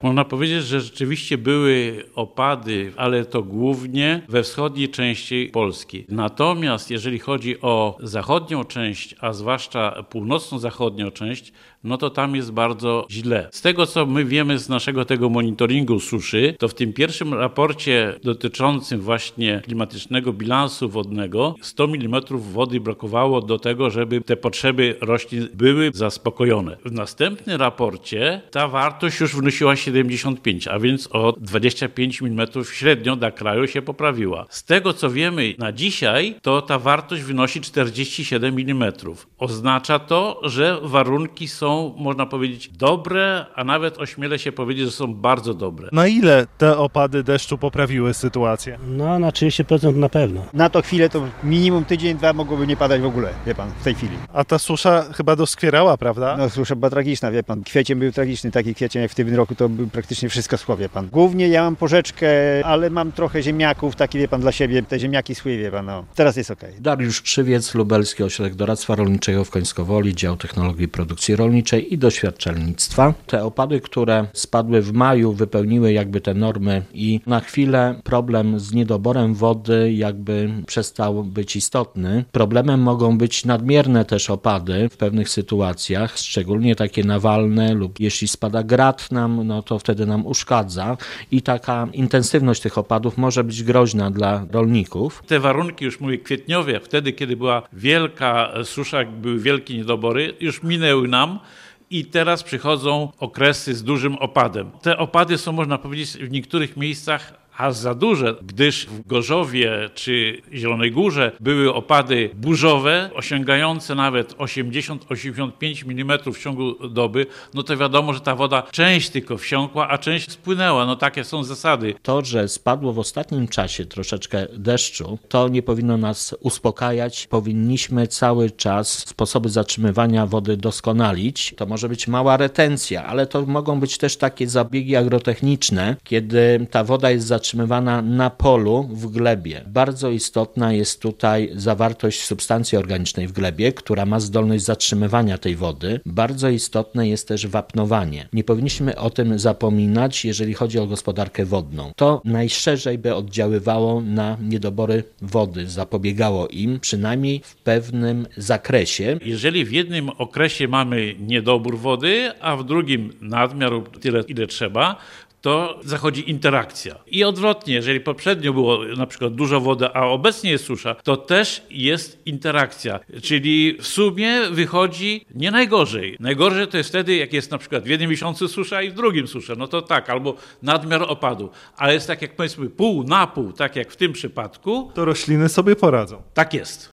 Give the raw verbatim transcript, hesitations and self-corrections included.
Można powiedzieć, że rzeczywiście były opady, ale to głównie we wschodniej części Polski. Natomiast jeżeli chodzi o zachodnią część, a zwłaszcza północno-zachodnią część, no to tam jest bardzo źle. Z tego, co my wiemy z naszego tego monitoringu suszy, to w tym pierwszym raporcie dotyczącym właśnie klimatycznego bilansu wodnego sto milimetrów wody brakowało do tego, żeby te potrzeby roślin były zaspokojone. W następnym raporcie ta wartość już wynosiła siedemdziesiąt pięć, a więc o dwadzieścia pięć milimetrów średnio dla kraju się poprawiła. Z tego, co wiemy na dzisiaj, to ta wartość wynosi czterdzieści siedem milimetrów. Oznacza to, że warunki są, można powiedzieć, dobre, a nawet ośmielę się powiedzieć, że są bardzo dobre. Na ile te opady deszczu poprawiły sytuację? No na trzydzieści procent na pewno. Na to chwilę to minimum tydzień, dwa mogłoby nie padać w ogóle, wie pan, w tej chwili. A ta susza chyba doskwierała, prawda? No susza była tragiczna, wie pan. Kwiecień był tragiczny, taki kwiecień jak w tym roku to był praktycznie wszystko schło, wie pan. Głównie ja mam porzeczkę, ale mam trochę ziemniaków, taki wie pan dla siebie, te ziemniaki schły, wie pan, no. Teraz jest okej. Okay. Dariusz Krzywiec, Lubelski Ośrodek Doradztwa Rolniczego w Końskowoli, Dział Technologii Produkcji Rolniczej i Doświadczalnictwa. Te opady, które spadły w maju, wypełniły jakby te normy i na chwilę problem z niedoborem wody jakby przestał być istotny. Problemem mogą być nadmierne też opady w pewnych sytuacjach, szczególnie takie nawalne lub jeśli spada grad nam, no to wtedy nam uszkadza i taka intensywność tych opadów może być groźna dla rolników. Te warunki, już mówię, kwietniowe, wtedy kiedy była wielka susza, były wielkie niedobory, już minęły nam. I teraz przychodzą okresy z dużym opadem. Te opady są, można powiedzieć, w niektórych miejscach aż za duże, gdyż w Gorzowie czy Zielonej Górze były opady burzowe, osiągające nawet osiemdziesiąt do osiemdziesięciu pięciu milimetrów w ciągu doby, no to wiadomo, że ta woda część tylko wsiąkła, a część spłynęła. No takie są zasady. To, że spadło w ostatnim czasie troszeczkę deszczu, to nie powinno nas uspokajać. Powinniśmy cały czas sposoby zatrzymywania wody doskonalić. To może być mała retencja, ale to mogą być też takie zabiegi agrotechniczne, kiedy ta woda jest zatrzymywana na polu w glebie. Bardzo istotna jest tutaj zawartość substancji organicznej w glebie, która ma zdolność zatrzymywania tej wody. Bardzo istotne jest też wapnowanie. Nie powinniśmy o tym zapominać, jeżeli chodzi o gospodarkę wodną. To najszerzej by oddziaływało na niedobory wody, zapobiegało im, przynajmniej w pewnym zakresie. Jeżeli w jednym okresie mamy niedobór wody, a w drugim nadmiar tyle, ile trzeba, to zachodzi interakcja. I odwrotnie, jeżeli poprzednio było na przykład dużo wody, a obecnie jest susza, to też jest interakcja. Czyli w sumie wychodzi nie najgorzej. Najgorzej to jest wtedy, jak jest na przykład w jednym miesiącu susza i w drugim susza. No to tak, albo nadmiar opadu. Ale jest tak jak powiedzmy pół na pół, tak jak w tym przypadku. To rośliny sobie poradzą. Tak jest.